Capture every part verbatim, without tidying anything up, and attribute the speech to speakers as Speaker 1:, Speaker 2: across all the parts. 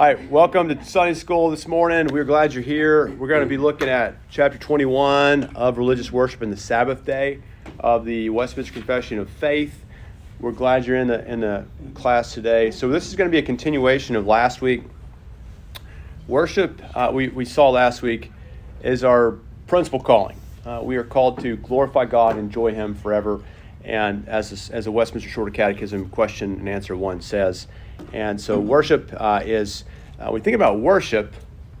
Speaker 1: All right, welcome to Sunday School this morning. We're glad you're here. We're going to be looking at chapter twenty-one of Religious Worship and the Sabbath Day of the Westminster Confession of Faith. We're glad you're in the in the class today. So this is going to be a continuation of last week. Worship, uh, we, we saw last week, is our principal calling. Uh, we are called to glorify God, enjoy Him forever. And as a, as a Westminster Shorter Catechism question and answer one says, and so worship uh, is, uh, when we think about worship,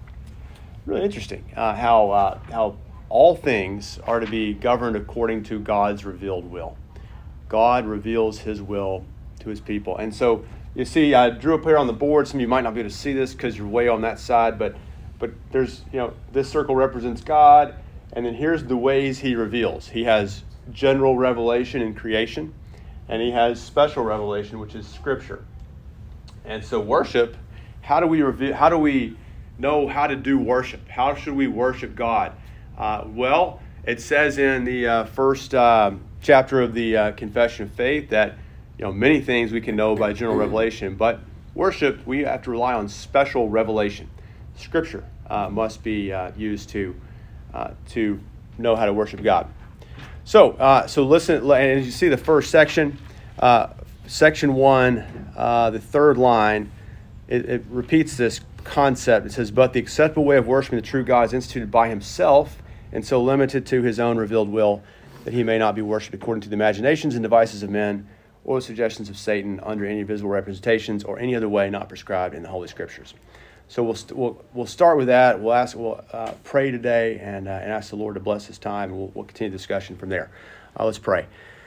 Speaker 1: really interesting uh, how uh, how all things are to be governed according to God's revealed will. God reveals His will to His people. And so you see, I drew up here on the board. Some of you might not be able to see this because you're way on that side, but but there's, you know, this circle represents God, and then here's the ways He reveals. He has general revelation in creation, and He has special revelation, which is Scripture. And so worship, how do we reveal, how do we know how to do worship? How should we worship God? Uh, well, it says in the uh, first uh, chapter of the uh, Confession of Faith that, you know, many things we can know by general revelation, but worship, we have to rely on special revelation. Scripture uh, must be uh, used to uh, to know how to worship God. So, uh, so listen, and as you see the first section, uh, section one, uh, the third line, it, it repeats this concept. It says, but the acceptable way of worshiping the true God is instituted by Himself, and so limited to His own revealed will, that He may not be worshipped according to the imaginations and devices of men, or the suggestions of Satan under any visible representations, or any other way not prescribed in the Holy Scriptures. So we'll st- we'll we'll start with that. We'll ask we'll uh, pray today and uh, and ask the Lord to bless this time, and we'll, we'll continue the discussion from there. Uh, let's pray.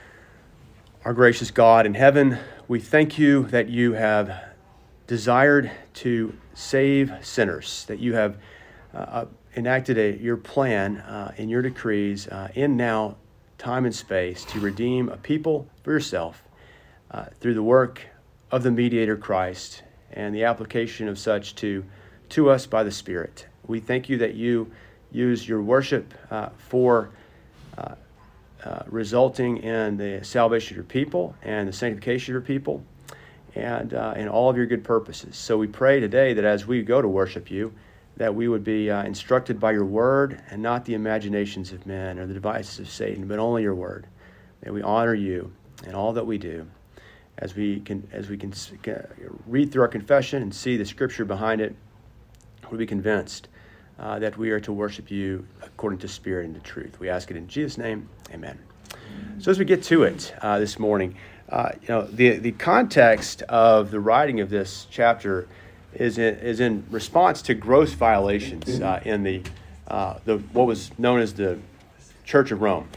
Speaker 1: Our gracious God in heaven, we thank you that you have desired to save sinners, that you have uh, enacted a, your plan uh, in your decrees uh, in now time and space to redeem a people for yourself uh, through the work of the mediator Christ and the application of such to to us by the Spirit. We thank you that you use your worship uh, for uh, uh, resulting in the salvation of your people and the sanctification of your people and uh, in all of your good purposes. So we pray today that as we go to worship you, that we would be uh, instructed by your word and not the imaginations of men or the devices of Satan, but only your word. May we honor you in all that we do. As we can, as we can read through our confession and see the Scripture behind it, we'll be convinced uh, that we are to worship you according to Spirit and to truth. We ask it in Jesus' name, Amen. So as we get to it uh, this morning, uh, you know, the the context of the writing of this chapter is in, is in response to gross violations uh, in the uh, the what was known as the Church of Rome.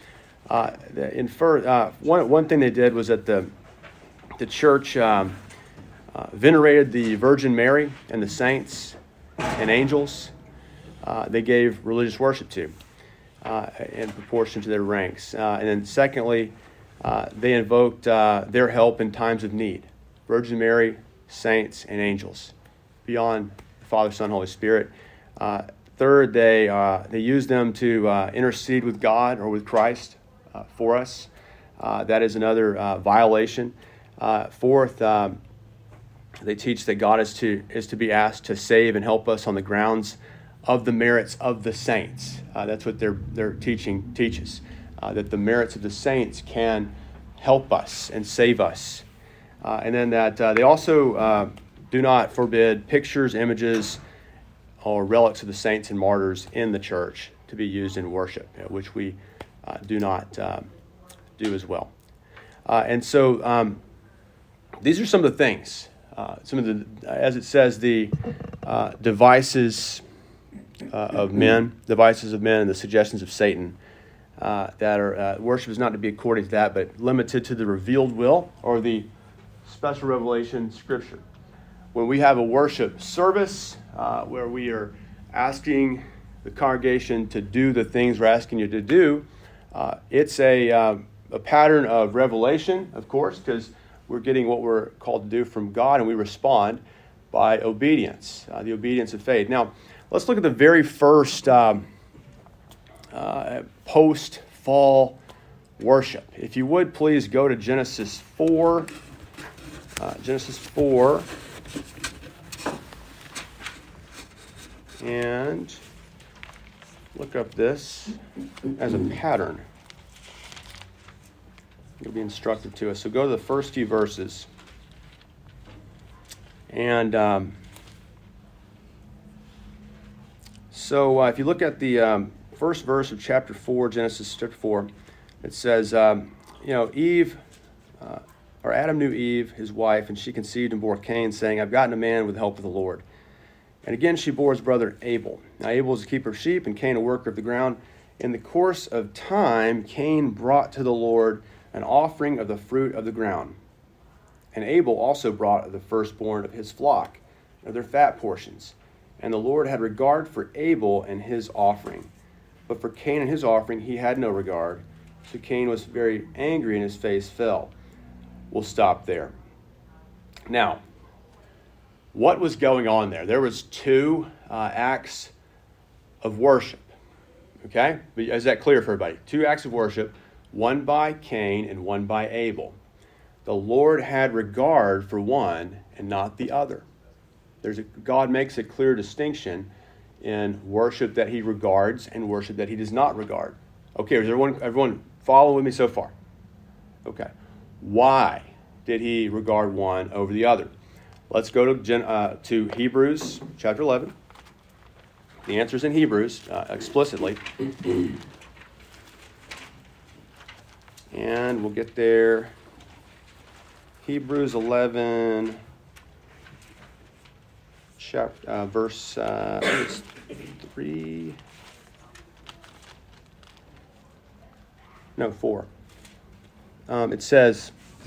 Speaker 1: Uh, in fir- uh, one one thing they did was that the The church um, uh, venerated the Virgin Mary and the saints and angels uh, they gave religious worship to uh, in proportion to their ranks. Uh, and then secondly, uh, they invoked uh, their help in times of need. Virgin Mary, saints, and angels beyond the Father, Son, Holy Spirit. Uh, third, they, uh, they used them to uh, intercede with God or with Christ uh, for us. Uh, that is another uh, violation. Uh, fourth, um, they teach that God is to is to be asked to save and help us on the grounds of the merits of the saints. Uh, that's what their their teaching teaches, uh, that the merits of the saints can help us and save us. Uh, and then that uh, they also uh, do not forbid pictures, images, or relics of the saints and martyrs in the church to be used in worship, you know, which we uh, do not uh, do as well. Uh, and so... Um, These are some of the things, uh, some of the, as it says, the uh, devices uh, of men, devices of men and the suggestions of Satan uh, that are, uh, worship is not to be according to that, but limited to the revealed will or the special revelation Scripture. When we have a worship service uh, where we are asking the congregation to do the things we're asking you to do, uh, it's a, uh, a pattern of revelation, of course, because we're getting what we're called to do from God, and we respond by obedience, uh, the obedience of faith. Now, let's look at the very first um, uh, post-fall worship. If you would, please go to Genesis four. Uh, Genesis four. and look up this as a pattern. It'll be instructive to us. So go to the first few verses. And um, so uh, if you look at the um, first verse of chapter four, Genesis chapter four, it says, um, you know, Eve, uh, or Adam knew Eve, his wife, and she conceived and bore Cain, saying, I've gotten a man with the help of the Lord. And again she bore his brother Abel. Now Abel was a keeper of sheep, and Cain a worker of the ground. In the course of time, Cain brought to the Lord an offering of the fruit of the ground. And Abel also brought of the firstborn of his flock, of their fat portions. And the Lord had regard for Abel and his offering. But for Cain and his offering he had no regard. So Cain was very angry, and his face fell. We'll stop there. Now, what was going on there? There was two uh, acts of worship. Okay? Is that clear for everybody? Two acts of worship, one by Cain and one by Abel. The Lord had regard for one and not the other. There's a, God makes a clear distinction in worship that he regards and worship that he does not regard. Okay, is everyone, everyone following with me so far? Okay. Why did he regard one over the other? Let's go to, Gen, uh, to Hebrews chapter eleven. The answer is in Hebrews uh, explicitly. And we'll get there. Hebrews eleven, chapter, uh, verse uh, I think it's three. No, four. Um, it says,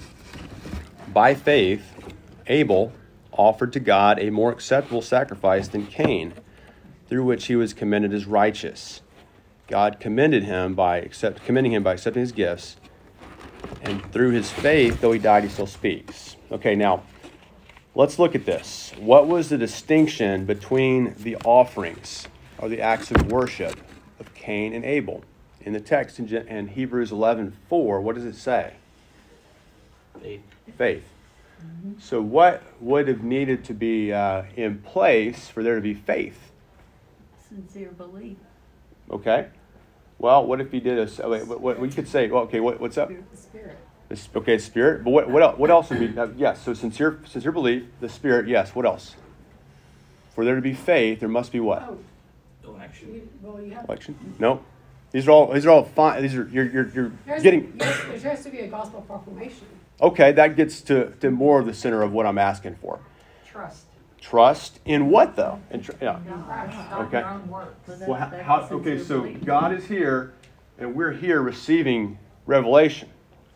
Speaker 1: by faith, Abel offered to God a more acceptable sacrifice than Cain, through which he was commended as righteous. God commended him by accept, commending him by accepting his gifts. And through his faith, though he died, he still speaks. Okay, now, let's look at this. What was the distinction between the offerings, or the acts of worship, of Cain and Abel? In the text in, in Hebrews eleven four, what does it say?
Speaker 2: Faith.
Speaker 1: Faith. Mm-hmm. So what would have needed to be uh, in place for there to be faith?
Speaker 3: Sincere belief.
Speaker 1: Okay. Well, what if he did a? Wait, what, what we could say? Well, okay, what, what's up?
Speaker 3: The Spirit.
Speaker 1: The, okay, spirit. But what what else, what else would be? Uh, yes. So sincere sincere belief, the Spirit. Yes. What else? For there to be faith, there must be what?
Speaker 3: Oh,
Speaker 2: Election.
Speaker 3: you, well, you have.
Speaker 1: Election. No. These are all. These are all fine. These are you're you're you're
Speaker 3: There's
Speaker 1: getting.
Speaker 3: Yes, there has to be a gospel proclamation.
Speaker 1: Okay, that gets to, to more of the center of what I'm asking for.
Speaker 3: Trust.
Speaker 1: Trust in what though? In tr- yeah.
Speaker 3: Okay.
Speaker 1: Okay. Well, how, how, okay, so God is here, and we're here receiving revelation.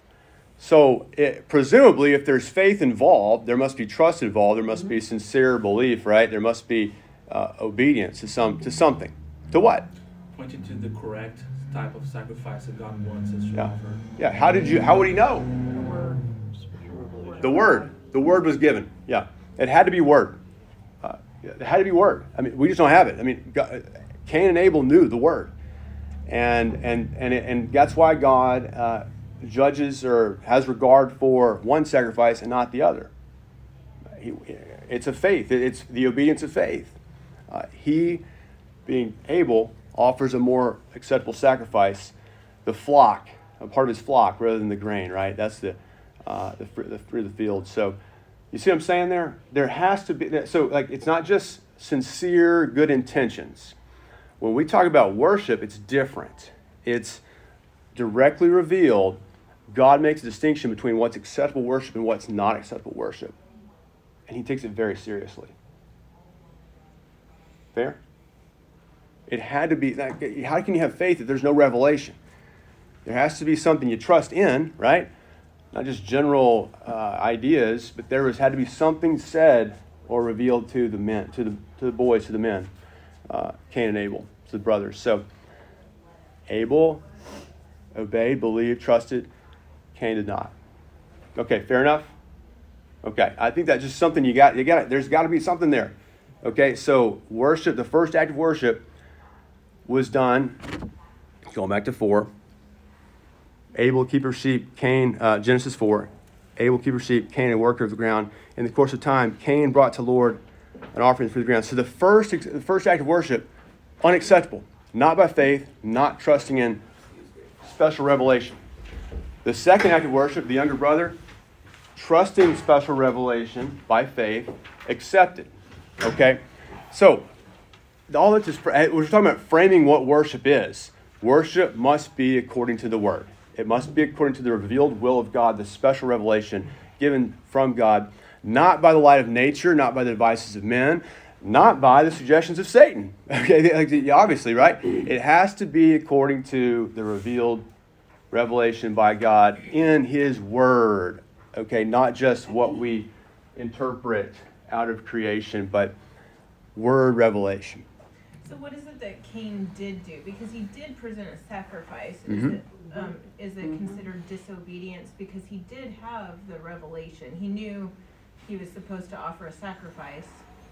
Speaker 1: So it, presumably, if there's faith involved, there must be trust involved. There must be sincere belief, right? There must be uh, obedience to some to something. To what?
Speaker 2: Pointing to the correct type of sacrifice that God wants us to
Speaker 1: Yeah.
Speaker 2: offer.
Speaker 1: Yeah. How did you? How would he know?
Speaker 3: The word.
Speaker 1: The word. The word was given. Yeah. It had to be word. Uh, it had to be word. I mean, we just don't have it. I mean, God, Cain and Abel knew the word, and and and and that's why God uh, judges or has regard for one sacrifice and not the other. He, it's a faith. It's the obedience of faith. Uh, he, being Abel, offers a more acceptable sacrifice, the flock, a part of his flock, rather than the grain. Right? That's the uh, the fruit, the fruit of the field. So. You see what I'm saying there? There has to be, so like it's not just sincere good intentions. When we talk about worship, it's different. It's directly revealed. God makes a distinction between what's acceptable worship and what's not acceptable worship. And he takes it very seriously. Fair? It had to be, like, how can you have faith if there's no revelation? There has to be something you trust in, right? Not just general uh, ideas, but there was had to be something said or revealed to the men, to the to the boys, to the men, uh, Cain and Abel, to the brothers. So Abel obeyed, believed, trusted. Cain did not. Okay, fair enough. Okay, I think that's just something you got. You got. There's got to be something there. Okay, so worship. The first act of worship was done. Going back to four. Abel, keeper of sheep, Cain, uh, Genesis four. Abel, keeper of sheep, Cain, a worker of the ground. In the course of time, Cain brought to Lord an offering for the ground. So the first, the first act of worship, unacceptable. Not by faith, not trusting in special revelation. The second act of worship, the younger brother, trusting special revelation by faith, accepted. Okay? So, all that is, we're talking about framing what worship is. Worship must be according to the Word. It must be according to the revealed will of God, the special revelation given from God, not by the light of nature, not by the devices of men, not by the suggestions of Satan. Okay, obviously, right? It has to be according to the revealed revelation by God in His Word. Okay, not just what we interpret out of creation, but Word revelation.
Speaker 4: So what is it that Cain did do? Because he did present a sacrifice. Is
Speaker 1: Mm-hmm.
Speaker 4: it um, is it considered disobedience? Because he did have the revelation. He knew he was supposed to offer a sacrifice.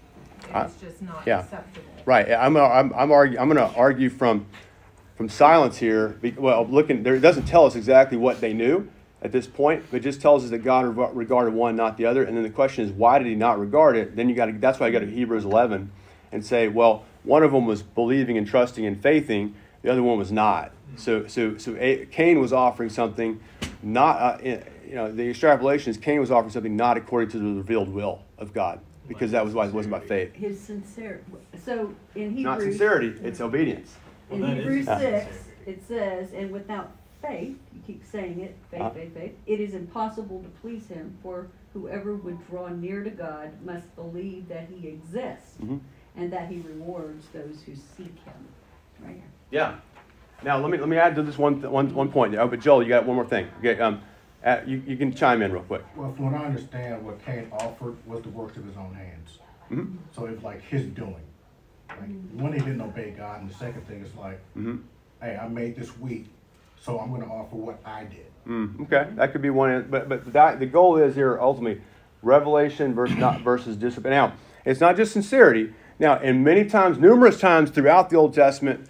Speaker 4: It
Speaker 1: Uh,
Speaker 4: was just not
Speaker 1: yeah.
Speaker 4: acceptable.
Speaker 1: Right. I'm gonna, I'm I'm, argue, I'm going to argue from from silence here. Be- Well, looking there, it doesn't tell us exactly what they knew at this point, but it just tells us that God re- regarded one, not the other. And then the question is, why did He not regard it? Then you got to. That's why I got to Hebrews eleven and say, well, one of them was believing and trusting and faithing. The other one was not. So so so A- Cain was offering something not. Uh, in, you know, the extrapolation is Cain was offering something not according to the revealed will of God, because that was why it wasn't by faith.
Speaker 5: His sincere, so in Hebrews.
Speaker 1: Not sincerity, it's obedience.
Speaker 5: In
Speaker 2: Well, that is
Speaker 5: Hebrews
Speaker 1: sincerity.
Speaker 5: six, it says, and without faith, you keep saying it, faith,
Speaker 1: Uh.
Speaker 5: faith, faith, it is impossible to please Him, for whoever would draw near to God must believe that He exists,
Speaker 1: Mhm.
Speaker 5: and that He rewards those who seek Him. Right here.
Speaker 1: Yeah. Now let me let me add to this one one one point. Oh, but Joel, you got one more thing. Okay. Um, uh, you you can chime in real quick.
Speaker 6: Well, from what I understand, what Cain offered was the work of his own hands.
Speaker 1: Mm-hmm.
Speaker 6: So it was like his doing. Like, one, he didn't obey God, and the second thing is like,
Speaker 1: Mm-hmm.
Speaker 6: hey, I made this wheat, so I'm going to offer what I did.
Speaker 1: Mm, okay, that could be one. But but that, the goal is here ultimately revelation versus not versus discipline. Now it's not just sincerity. Now, and many times, numerous times throughout the Old Testament,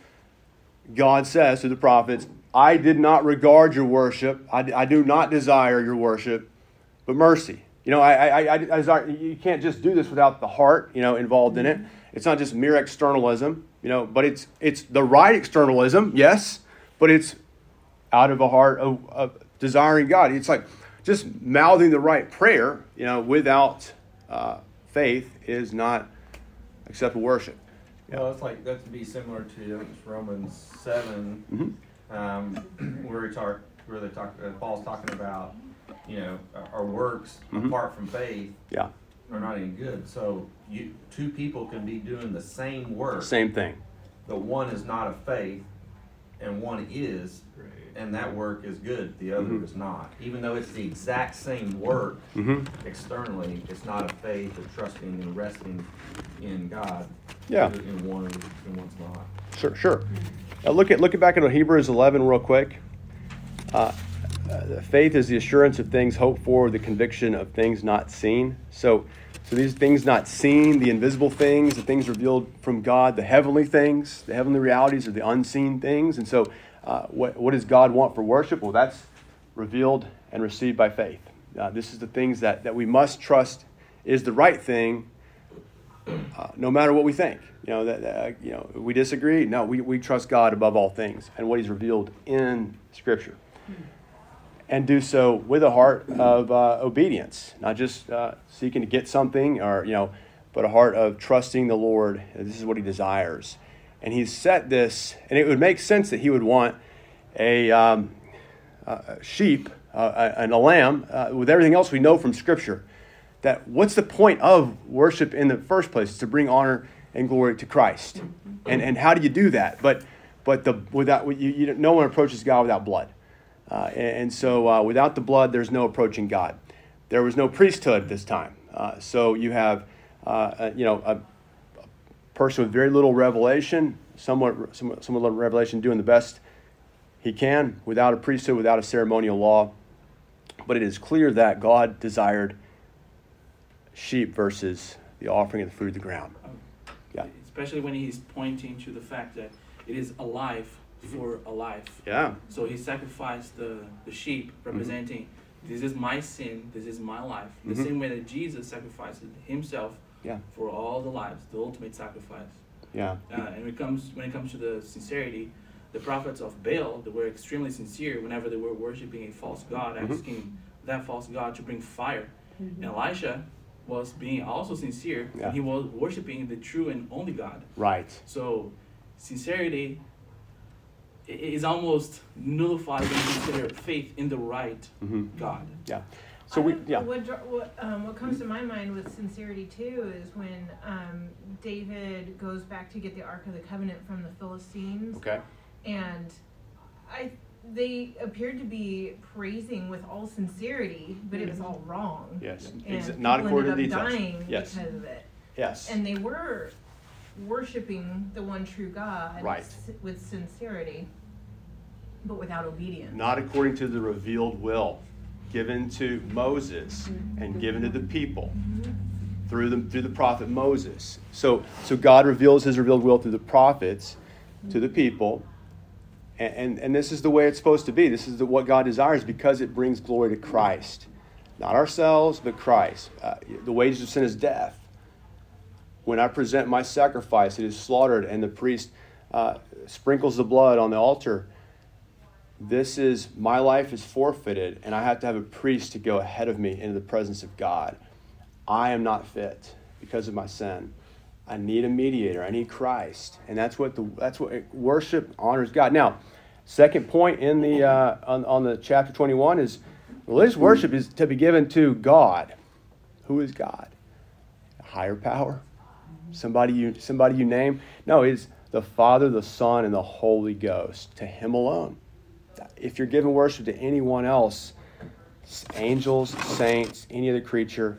Speaker 1: God says to the prophets, I did not regard your worship. I, I do not desire your worship, but mercy. You know, I, I, I, I desire, you can't just do this without the heart, you know, involved in it. It's not just mere externalism, you know, but it's it's the right externalism, yes, but it's out of a heart of, of desiring God. It's like just mouthing the right prayer, you know, without uh, faith is not acceptable worship.
Speaker 7: Well, it's like that to be similar to I think it's Romans seven,
Speaker 1: Mm-hmm.
Speaker 7: um, where we talk, where they talk, uh, Paul's talking about, you know, our works
Speaker 1: Mhm.
Speaker 7: apart from faith
Speaker 1: Yeah,
Speaker 7: are not any good. So you two people can be doing the same work,
Speaker 1: same thing.
Speaker 7: but one is not of faith, and one is, and that work is good. The other
Speaker 1: Mhm.
Speaker 7: is not, even though it's the exact same work.
Speaker 1: Mm-hmm.
Speaker 7: Externally, it's not of faith or trusting and resting in God.
Speaker 1: Yeah.
Speaker 7: In one, and one's not.
Speaker 1: Sure, sure. Now look at look at back at Hebrews eleven real quick. Uh, uh, faith is the assurance of things hoped for, the conviction of things not seen. So, so these things not seen, the invisible things, the things revealed from God, the heavenly things, the heavenly realities are the unseen things. And so, uh, what what does God want for worship? Well, that's revealed and received by faith. Uh, this is the things that that we must trust is the right thing. Uh, no matter what we think, you know, that, uh, you know, we disagree. No, we, we trust God above all things and what He's revealed in Scripture, and do so with a heart of uh, obedience, not just uh, seeking to get something, or you know, but a heart of trusting the Lord. This is what He desires, and He's set this, and it would make sense that He would want a, um, a sheep uh, and a lamb uh, with everything else we know from Scripture. That what's the point of worship in the first place? It's to bring honor and glory to Christ, and and how do you do that? But but the without you, you no one approaches God without blood, uh, and, and so uh, without the blood, there's no approaching God. There was no priesthood this time, uh, so you have uh, you know a, a person with very little revelation, somewhat somewhat, somewhat little revelation, doing the best he can without a priesthood, without a ceremonial law. But it is clear that God desired sheep versus the offering of the fruit of the ground. Yeah.
Speaker 2: Especially when he's pointing to the fact that it is a life for a life.
Speaker 1: Yeah.
Speaker 2: So he sacrificed the, the sheep, representing this is my sin, this is my life. The
Speaker 1: Mhm.
Speaker 2: same way that Jesus sacrificed himself
Speaker 1: Yeah.
Speaker 2: for all the lives, the ultimate sacrifice.
Speaker 1: Yeah.
Speaker 2: Uh, and when it comes when it comes to the sincerity, the prophets of Baal, they were extremely sincere whenever they were worshiping a false god,
Speaker 1: Mhm.
Speaker 2: asking that false god to bring fire.
Speaker 5: Mhm.
Speaker 2: And Elisha was being also sincere,
Speaker 1: Yeah.
Speaker 2: and he was worshiping the true and only God.
Speaker 1: Right.
Speaker 2: So, sincerity i- is almost nullified when you consider faith in the right
Speaker 1: Mm-hmm.
Speaker 2: God.
Speaker 1: Yeah. So we,
Speaker 4: I think
Speaker 1: yeah.
Speaker 4: What, dr- what, um, what comes to my mind with sincerity too is when um, David goes back to get the Ark of the Covenant from the Philistines,
Speaker 1: Okay.
Speaker 4: and I they appeared to be praising with all sincerity, but it was all wrong.
Speaker 1: Yes.
Speaker 4: And
Speaker 1: Ex- not
Speaker 4: people
Speaker 1: according to the
Speaker 4: ended up
Speaker 1: details.
Speaker 4: dying
Speaker 1: Yes.
Speaker 4: because of it.
Speaker 1: Yes.
Speaker 4: And they were worshiping the one true God
Speaker 1: Right.
Speaker 4: s- with sincerity, but without obedience.
Speaker 1: Not according to the revealed will given to Moses and given to the people through the through the prophet Moses. So so God reveals his revealed will through the prophets to the people. And, and, and this is the way it's supposed to be. This is the, what God desires because it brings glory to Christ. Not ourselves, but Christ. Uh, the wages of sin is death. When I present my sacrifice, it is slaughtered, and the priest uh, sprinkles the blood on the altar. This is, my life is forfeited, and I have to have a priest to go ahead of me into the presence of God. I am not fit because of my sin. I need a mediator. I need Christ, and that's what the that's what worship honors God. Now, second point in the uh, on on the chapter twenty-one is religious worship is to be given to God. Who is God? A higher power? Somebody you somebody you name? No, it's the Father, the Son, and the Holy Ghost. To Him alone. If you're giving worship to anyone else, angels, saints, any other creature,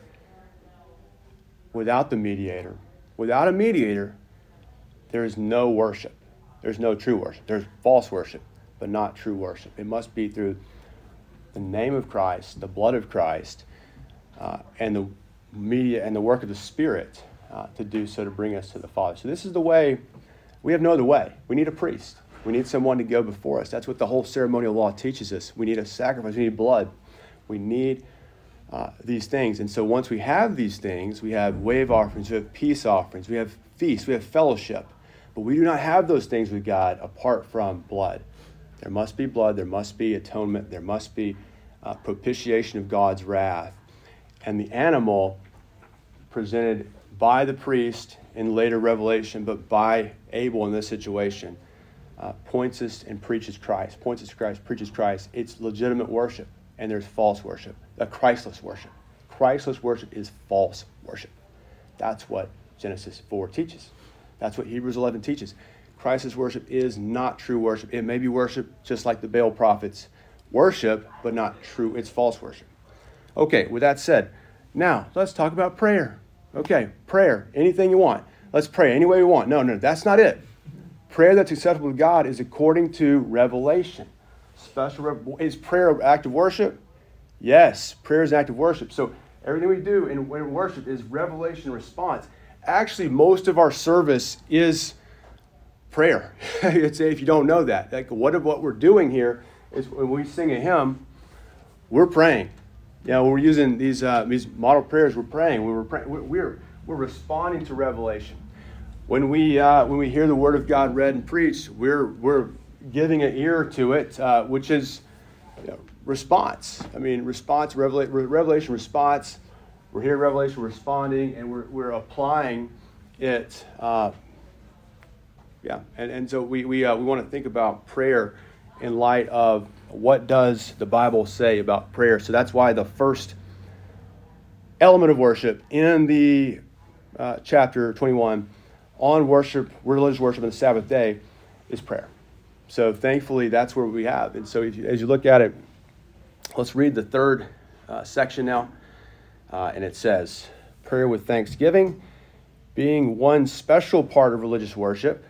Speaker 1: without the mediator, without a mediator, there is no worship. There's no true worship. There's false worship, but not true worship. It must be through the name of Christ, the blood of Christ, uh, and the media and the work of the Spirit uh, to do so to bring us to the Father. So this is the way. We have no other way. We need a priest. We need someone to go before us. That's what the whole ceremonial law teaches us. We need a sacrifice. We need blood. We need uh, these things. And so once we have these things, we have wave offerings, we have peace offerings, we have feasts, we have fellowship. But we do not have those things with God apart from blood. There must be blood. There must be atonement. There must be uh, propitiation of God's wrath. And the animal presented by the priest in later Revelation, but by Abel in this situation, uh, points us and preaches Christ. Points us to Christ, preaches Christ. It's legitimate worship, and there's false worship, a Christless worship. Christless worship is false worship. That's what Genesis four teaches. That's what Hebrews eleven teaches. Christless worship is not true worship. It may be worship just like the Baal prophets worship, but not true. It's false worship. Okay, with that said, now let's talk about prayer. Okay, prayer, anything you want. Let's pray any way you want. No, no, that's not it. Prayer that's acceptable to God is according to revelation. Special rev- is prayer an act of worship? Yes, prayer is an act of worship. So everything we do in, in worship is revelation response. Actually, most of our service is prayer. It's, if you don't know that, like what of what we're doing here is when we sing a hymn, we're praying. You know, when we're using these uh, these model prayers, we're praying. When we're praying, we're we're, we're responding to revelation. When we uh, when we hear the Word of God read and preached, we're we're giving an ear to it, uh, which is you know, response. I mean, response, revela- revelation, response. We're hearing revelation, we're responding, and we're we're applying it. Uh, yeah, and and so we we uh, we want to think about prayer in light of what does the Bible say about prayer. So that's why the first element of worship in the uh, chapter twenty-one on worship, religious worship on the Sabbath day is prayer. So thankfully that's where we have. And so if you, as you look at it, let's read the third uh, section now. Uh, and it says, prayer with thanksgiving being one special part of religious worship.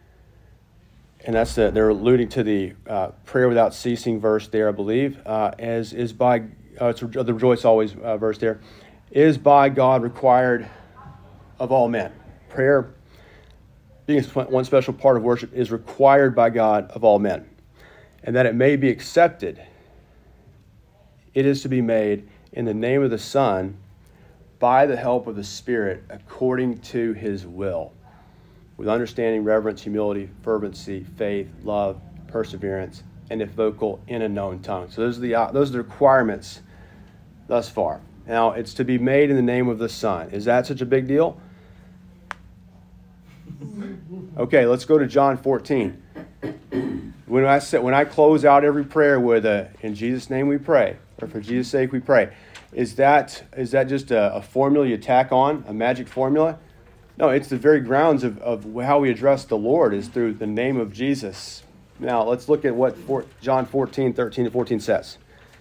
Speaker 1: And that's the, they're alluding to the uh, prayer without ceasing verse there, I believe, uh, as is by, uh, it's the rejoice always uh, verse there, is by God required of all men. Prayer, being one special part of worship, is required by God of all men. And that it may be accepted, it is to be made in the name of the Son, by the help of the Spirit according to his will, with understanding, reverence, humility, fervency, faith, love, perseverance, and if vocal, in a known tongue. So those are the uh, those are the requirements thus far. Now, it's to be made in the name of the Son. Is that such a big deal? Okay, let's go to John fourteen. When I say, when I close out every prayer with a "In Jesus' name we pray," or "For Jesus' sake we pray," is that is that just a, a formula you tack on, a magic formula? No, it's the very grounds of, of how we address the Lord is through the name of Jesus. Now, let's look at what four, John fourteen, thirteen to fourteen says.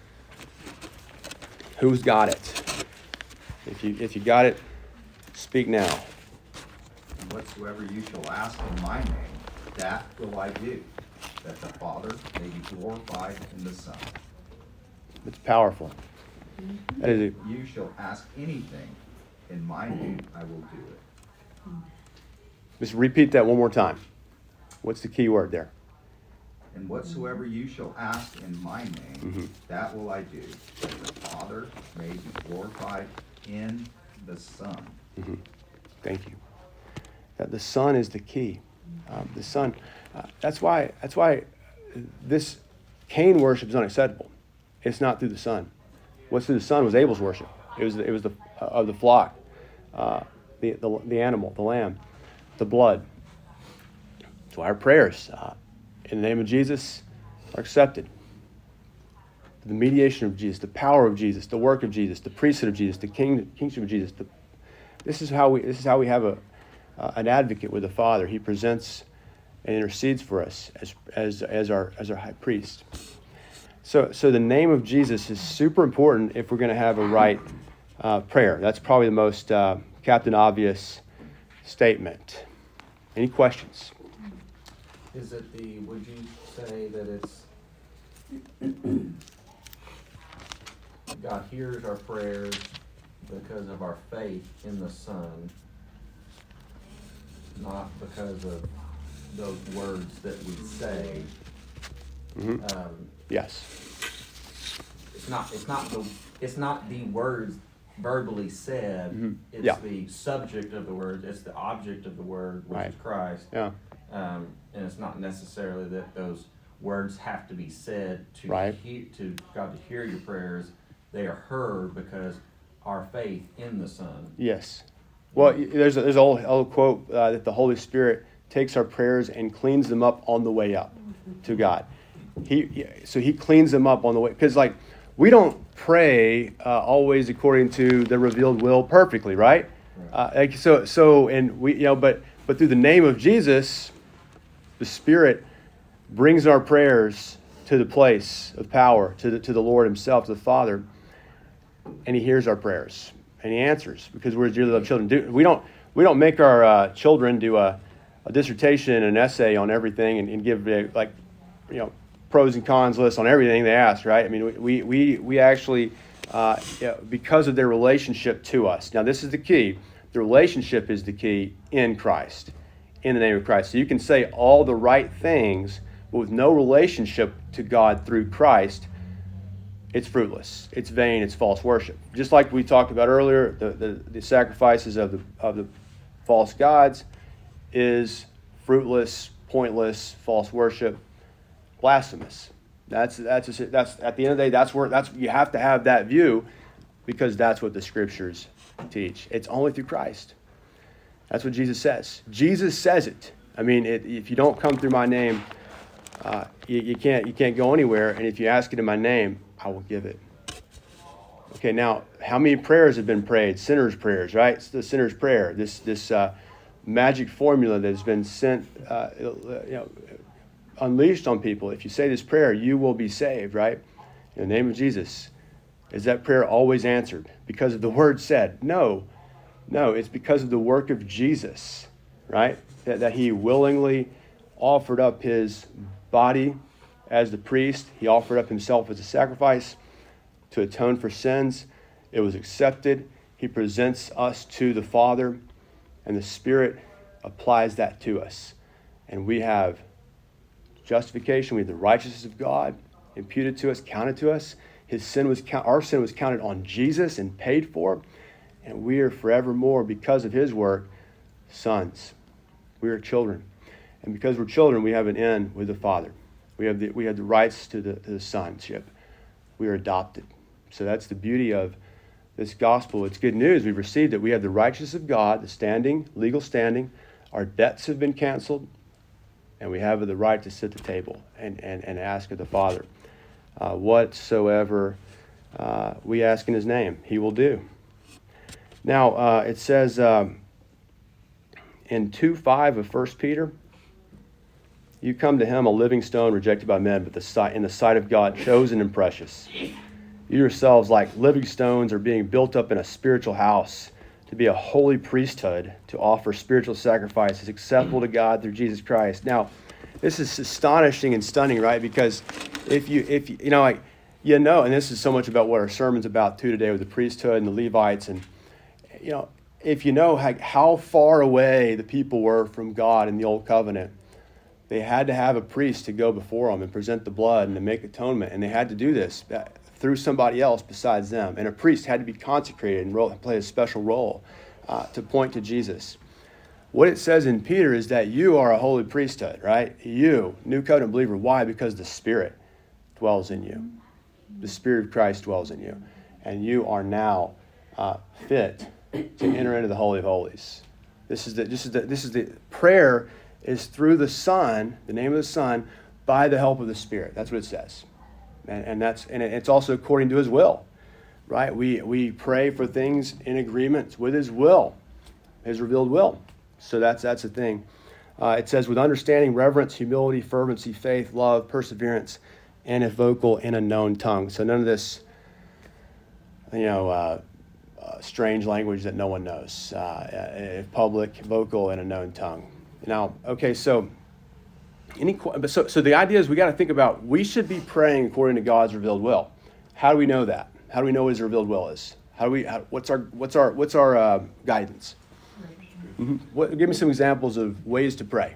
Speaker 1: Who's got it? If you if you got it, speak now.
Speaker 8: And whatsoever you shall ask in my name, that will I do, that the Father may be glorified in the Son.
Speaker 1: It's powerful. That is
Speaker 8: If you shall ask anything in my name, I will do it.
Speaker 1: Just repeat that one more time. What's the key word there?
Speaker 8: And whatsoever you shall ask in my name,
Speaker 1: Mhm.
Speaker 8: that will I do, that the Father may be glorified in the Son.
Speaker 1: Mm-hmm. Thank you. That the Son is the key. Um, the Son. Uh, that's why. That's why this Cain worship is unacceptable. It's not through the Son. What's through the Son was Abel's worship. It was. It was the uh, of the flock, uh, the, the the animal, the lamb, the blood. That's why our prayers, uh, in the name of Jesus, are accepted. The mediation of Jesus, the power of Jesus, the work of Jesus, the priesthood of Jesus, the king, kingship of Jesus. The, this is how we. This is how we have a uh, an advocate with the Father. He presents and intercedes for us as as as our as our high priest. So so the name of Jesus is super important if we're going to have a right uh, prayer. That's probably the most uh, Captain Obvious statement. Any questions?
Speaker 7: Is it the, would you say that it's, God hears our prayers because of our faith in the Son, not because of those words that we say?
Speaker 1: Mm-hmm.
Speaker 7: Um,
Speaker 1: Yes.
Speaker 7: It's not, it's not the, it's not the words verbally said,
Speaker 1: Mhm.
Speaker 7: it's
Speaker 1: Yeah.
Speaker 7: the subject of the word, it's the object of the word, which
Speaker 1: Right.
Speaker 7: is Christ.
Speaker 1: Yeah.
Speaker 7: Um, and it's not necessarily that those words have to be said to
Speaker 1: Right.
Speaker 7: he, to God to hear your prayers. They are heard because our faith in the Son.
Speaker 1: Yes. Well, y- there's a, there's an old, old quote uh, that the Holy Spirit takes our prayers and cleans them up on the way up to God. He, he so he cleans them up on the way, because like we don't pray uh, always according to the revealed will perfectly, right?
Speaker 7: Right.
Speaker 1: Uh, like, so so and we you know but but through the name of Jesus, the Spirit brings our prayers to the place of power, to the to the Lord Himself, to the Father, and He hears our prayers and He answers because we're His dearly loved children. Do, we don't we don't make our uh, children do a, a dissertation, an essay on everything, and, and give uh, like you know. pros and cons list on everything they ask, right? I mean, we we we actually, uh, you know, because of their relationship to us. Now, this is the key. The relationship is the key in Christ, in the name of Christ. So you can say all the right things, but with no relationship to God through Christ, it's fruitless. It's vain. It's false worship. Just like we talked about earlier, the the, the sacrifices of the of the false gods is fruitless, pointless, false worship. Blasphemous. That's that's a, that's at the end of the day. That's where that's you have to have that view, because that's what the Scriptures teach. It's only through Christ. That's what Jesus says. Jesus says it. I mean, it, if you don't come through my name, uh, you, you can't you can't go anywhere. And if you ask it in my name, I will give it. Okay. Now, how many prayers have been prayed? Sinner's prayers, right? It's the sinner's prayer. This this uh, magic formula that has been sent. Uh, you know. Unleashed on people. If you say this prayer, you will be saved, right? In the name of Jesus. Is that prayer always answered because of the word said? No. No, it's because of the work of Jesus, right? That, that He willingly offered up His body as the priest. He offered up Himself as a sacrifice to atone for sins. It was accepted. He presents us to the Father, and the Spirit applies that to us. And we have justification. We have the righteousness of God imputed to us, counted to us. His sin was count, our sin was counted on Jesus and paid for. And we are forevermore, because of his work, sons. We are children. And because we're children, we have an end with the Father. We have the, we have the rights to the, to the sonship. We are adopted. So that's the beauty of this gospel. It's good news. We've received it. We have the righteousness of God, the standing, legal standing. Our debts have been canceled. And we have the right to sit at the table and, and, and ask of the Father. Uh, whatsoever uh, we ask in his name, he will do. Now, uh, it says um, in two five of First Peter, you come to him, a living stone rejected by men, but the sight, in the sight of God, chosen and precious. You yourselves, like living stones, are being built up in a spiritual house to be a holy priesthood, to offer spiritual sacrifices acceptable to God through Jesus Christ. Now, this is astonishing and stunning, right? Because if you, if you, you know, like, you know, and this is so much about what our sermon's about too today with the priesthood and the Levites, and you know, if you know how, how far away the people were from God in the Old Covenant, they had to have a priest to go before them and present the blood and to make atonement, and they had to do this through somebody else besides them. And a priest had to be consecrated and role, play a special role uh, to point to Jesus. What it says in Peter is that you are a holy priesthood, right? You, new covenant believer. Why? Because the Spirit dwells in you. The Spirit of Christ dwells in you. And you are now uh, fit to enter into the Holy of Holies. This is the, this is the, this is the prayer is through the Son, the name of the Son, by the help of the Spirit. That's what it says. And, and that's and it's also according to his will, right? We we pray for things in agreement with his will, his revealed will. So that's that's the thing. Uh, it says with understanding, reverence, humility, fervency, faith, love, perseverance, and if vocal in a known tongue. So none of this, you know, uh, uh, strange language that no one knows. Uh, if public, vocal in a known tongue. Now, okay, so. Any, so, so the idea is we got to think about, we should be praying according to God's revealed will. How do we know that? How do we know what his revealed will is? How do we? How, what's our what's our what's our uh, guidance? Mm-hmm. What, give me some examples of ways to pray.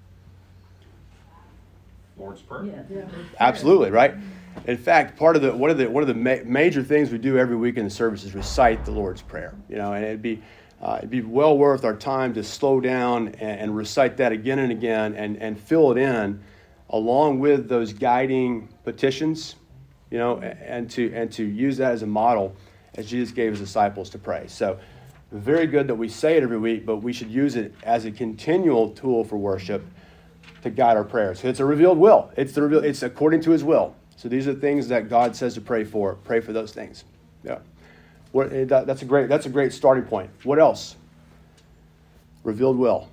Speaker 7: Lord's Prayer.
Speaker 5: Yeah. Yeah.
Speaker 1: Absolutely, right. In fact, part of the one of the one of the ma- major things we do every week in the service is recite the Lord's Prayer. You know, and it'd be. Uh, it'd be well worth our time to slow down and, and recite that again and again and, and fill it in along with those guiding petitions, you know, and to and to use that as a model as Jesus gave his disciples to pray. So very good that we say it every week, but we should use it as a continual tool for worship to guide our prayers. It's a revealed will. It's the reveal, it's according to his will. So these are the things that God says to pray for. Pray for those things. Yeah. What, that, that's a great that's a great starting point. What else? Revealed will.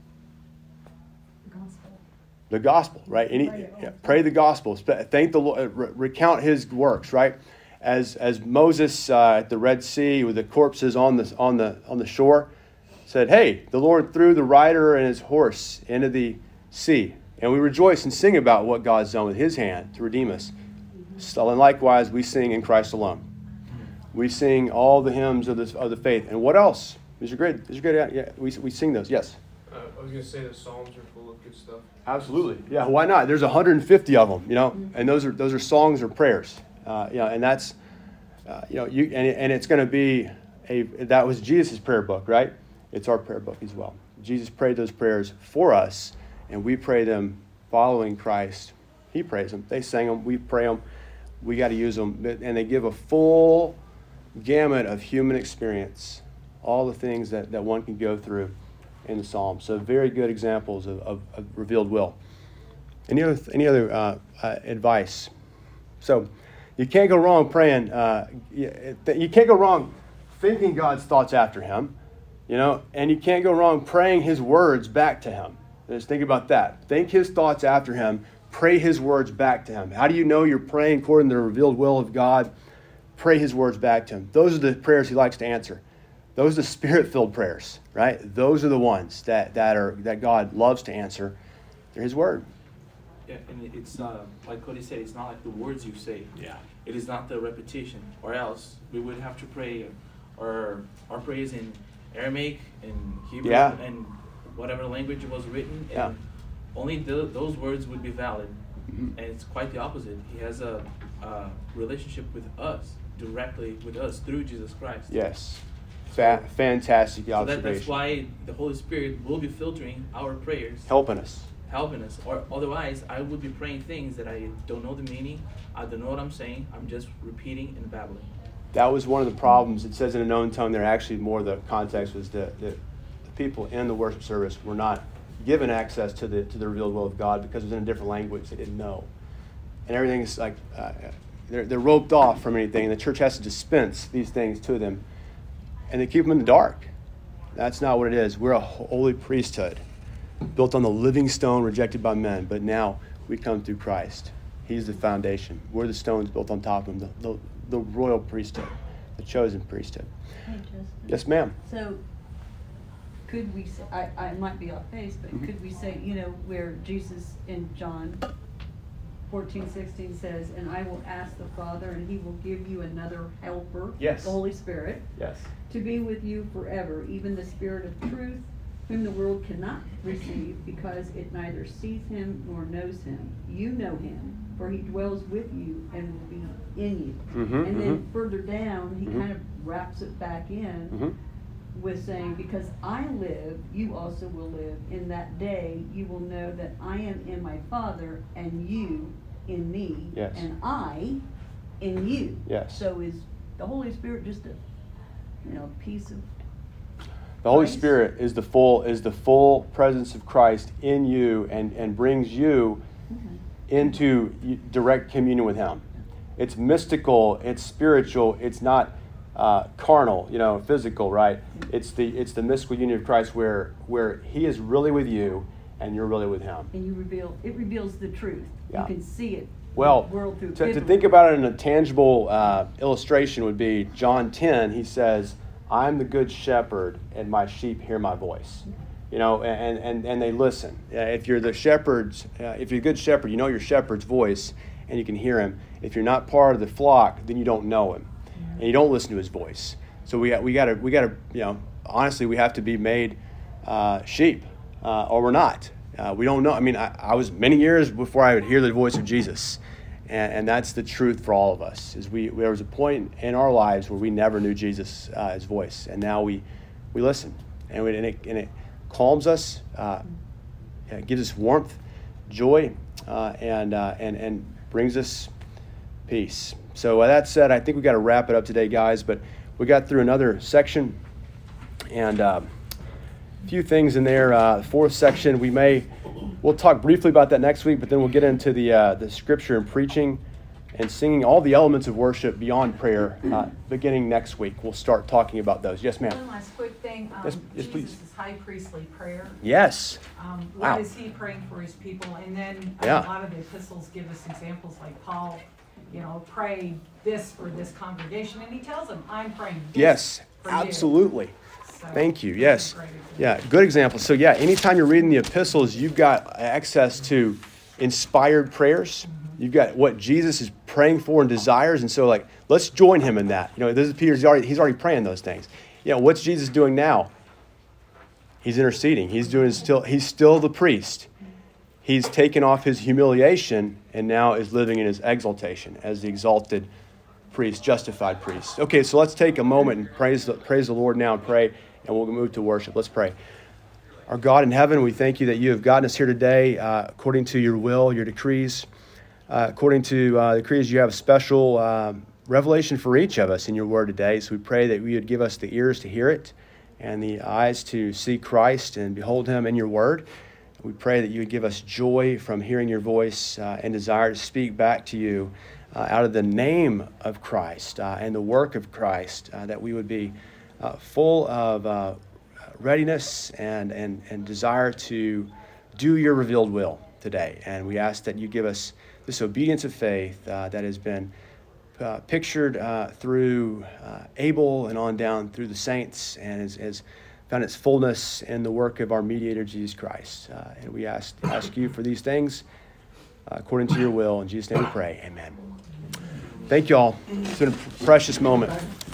Speaker 3: The gospel.
Speaker 1: The gospel, right? Any,
Speaker 3: Pray it all
Speaker 1: yeah,
Speaker 3: the
Speaker 1: pray the gospel. Thank the Lord. Re- recount his works, right? As as Moses uh, at the Red Sea with the corpses on the on the on the shore said, "Hey, the Lord threw the rider and his horse into the sea, and we rejoice and sing about what God's done with His hand to redeem us." So, and likewise, we sing in Christ alone. We sing all the hymns of the of the faith. And what else? These are great. These are great. Yeah, we we sing those. Yes.
Speaker 9: Uh, I was going to say the Psalms are full of good stuff.
Speaker 1: Absolutely. Yeah. Why not? There's one hundred fifty of them. You know, and those are those are songs or prayers. Uh, you know, and that's uh, you know you and and it's going to be a that was Jesus' prayer book, right? It's our prayer book as well. Jesus prayed those prayers for us, and we pray them following Christ. He prays them. They sang them. We pray them. We got to use them, and they give a full gamut of human experience, all the things that, that one can go through in the Psalms. So very good examples of, of, of revealed will. Any other any other uh, uh, advice? So you can't go wrong praying. Uh, you, you can't go wrong thinking God's thoughts after Him, you know, and you can't go wrong praying His words back to Him. Just think about that. Think His thoughts after Him. Pray His words back to Him. How do you know you're praying according to the revealed will of God? Pray His words back to Him. Those are the prayers He likes to answer. Those are the Spirit-filled prayers, right? Those are the ones that, that are that God loves to answer. They're His word.
Speaker 2: Yeah, and it's uh, like Cody said, it's not like the words you say.
Speaker 1: Yeah.
Speaker 2: It is not the repetition, or else we would have to pray, or our prayers in Aramaic and Hebrew
Speaker 1: Yeah.
Speaker 2: and whatever language it was written. And
Speaker 1: Yeah.
Speaker 2: only the, those words would be valid.
Speaker 1: Mm-hmm.
Speaker 2: And it's quite the opposite. He has a, a relationship with us, directly with us, through Jesus Christ.
Speaker 1: Yes. Fa- fantastic
Speaker 2: So that,
Speaker 1: observation.
Speaker 2: that's why the Holy Spirit will be filtering our prayers,
Speaker 1: Helping us.
Speaker 2: helping us. Or otherwise, I would be praying things that I don't know the meaning. I don't know what I'm saying. I'm just repeating and babbling.
Speaker 1: That was one of the problems. It says in a known tongue there. Actually, more the context was that the, the people in the worship service were not given access to the to the revealed will of God because it was in a different language they didn't know. And everything's like, uh, they're, they're roped off from anything. And the church has to dispense these things to them. And they keep them in the dark. That's not what it is. We're a holy priesthood, built on the living stone rejected by men. But now we come through Christ. He's the foundation. We're the stones built on top of him, the, the, the royal priesthood, the chosen priesthood.
Speaker 5: Hey, Justin.
Speaker 1: Yes, ma'am.
Speaker 5: So, could we say, I, I might be off base, but
Speaker 1: Mhm.
Speaker 5: could we say, you know, where Jesus in John fourteen, sixteen says, and I will ask the Father, and he will give you another helper,
Speaker 1: Yes.
Speaker 5: the Holy Spirit,
Speaker 1: Yes.
Speaker 5: to be with you forever, even the Spirit of truth, whom the world cannot receive, because it neither sees him nor knows him. You know him, for he dwells with you and will be in you.
Speaker 1: Mhm,
Speaker 5: And then
Speaker 1: mhm.
Speaker 5: further down, he
Speaker 1: Mhm.
Speaker 5: kind of wraps it back in
Speaker 1: Mm-hmm.
Speaker 5: with saying, because I live, you also will live. In that day, you will know that I am in my Father, and you in me,
Speaker 1: Yes.
Speaker 5: and I in you.
Speaker 1: Yes.
Speaker 5: So is the Holy Spirit just a, you know, piece of
Speaker 1: The Holy
Speaker 5: Christ?
Speaker 1: Spirit is the full is the full presence of Christ in you and, and brings you into y- direct communion with him. It's mystical, it's spiritual, it's not uh, carnal, you know, physical, right? It's the it's the mystical union of Christ where where he is really with you and you're really with him.
Speaker 5: And you reveal, it reveals the truth.
Speaker 1: Yeah.
Speaker 5: You can see it.
Speaker 1: Well,
Speaker 5: the world through
Speaker 1: to, to
Speaker 5: biblical-
Speaker 1: think about it in a tangible uh, illustration would be John ten. He says, "I'm the good shepherd, and my sheep hear my voice." You know, and and, and they listen. Uh, if you're the shepherd's, uh, if you're a good shepherd, you know your shepherd's voice, and you can hear him. If you're not part of the flock, then you don't know him, and you don't listen to his voice. So we we got to we got to you know honestly we have to be made uh, sheep, uh, or we're not. Uh, we don't know. I mean, I, I was many years before I would hear the voice of Jesus. And, and that's the truth for all of us. Is we there was a point in our lives where we never knew Jesus' uh, his voice, and now we we listen, and, we, and it and it calms us, uh, it gives us warmth, joy, uh, and uh, and and brings us peace. So with that said, I think we got to wrap it up today, guys. But we got through another section, and uh, a few things in there. Uh, the fourth section, we may. We'll talk briefly about that next week, but then we'll get into the uh, the scripture and preaching and singing, all the elements of worship beyond prayer, uh, beginning next week. We'll start talking about those. Yes, ma'am.
Speaker 10: One last quick thing. Um,
Speaker 1: Yes, yes, please.
Speaker 10: Jesus' high priestly prayer.
Speaker 1: Yes.
Speaker 10: Um,
Speaker 1: Wow.
Speaker 10: what is he praying for his people? And then uh,
Speaker 1: Yeah.
Speaker 10: a lot of the epistles give us examples like Paul, you know, pray this for this congregation. And he tells them, I'm praying this
Speaker 1: Yes,
Speaker 10: for you.
Speaker 1: absolutely.
Speaker 10: So,
Speaker 1: Thank you.
Speaker 10: that's a
Speaker 1: Yes.
Speaker 10: great example.
Speaker 1: Yeah, good example. So yeah, anytime you're reading the epistles, you've got access to inspired prayers. You've got what Jesus is praying for and desires, and so like let's join him in that. You know, this is Peter's already he's already praying those things. You know, what's Jesus doing now? He's interceding. He's doing still he's still the priest. He's taken off his humiliation and now is living in his exaltation as the exalted priest, justified priest. Okay, so let's take a moment and praise the, praise the Lord now and pray, and we'll move to worship. Let's pray. Our God in heaven, we thank you that you have gotten us here today uh, according to your will, your decrees. Uh, according to uh, the decrees, you have a special um, revelation for each of us in your word today. So we pray that you would give us the ears to hear it and the eyes to see Christ and behold him in your word. We pray that you would give us joy from hearing your voice uh, and desire to speak back to you uh, out of the name of Christ uh, and the work of Christ, uh, that we would be uh, full of uh, readiness and, and, and desire to do your revealed will today. And we ask that you give us this obedience of faith uh, that has been uh, pictured uh, through uh, Abel and on down through the saints and has, has found its fullness in the work of our mediator, Jesus Christ. Uh, and we ask, ask you for these things uh, according to your will. In Jesus' name we pray. Amen. Thank you all. It's been a precious moment.